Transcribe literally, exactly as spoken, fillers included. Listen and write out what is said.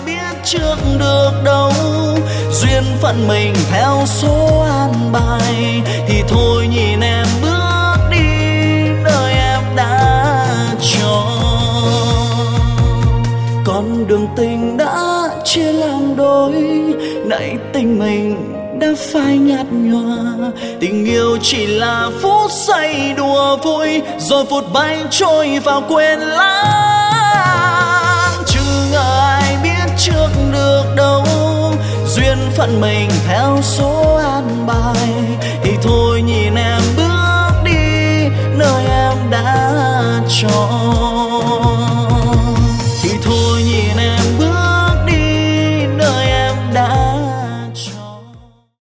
biết trước được đâu, duyên phận mình theo số an bài. Thì thôi nhìn em bước đi nơi em đã chọn. Con đường tình đã chia làm đôi, nãy tình mình đã phai nhạt nhòa. Tình yêu chỉ là phút giây đùa vui, rồi phút bay trôi vào quên lãng. Chứ ngờ ai biết trước được đâu, duyên phận mình theo số an bài.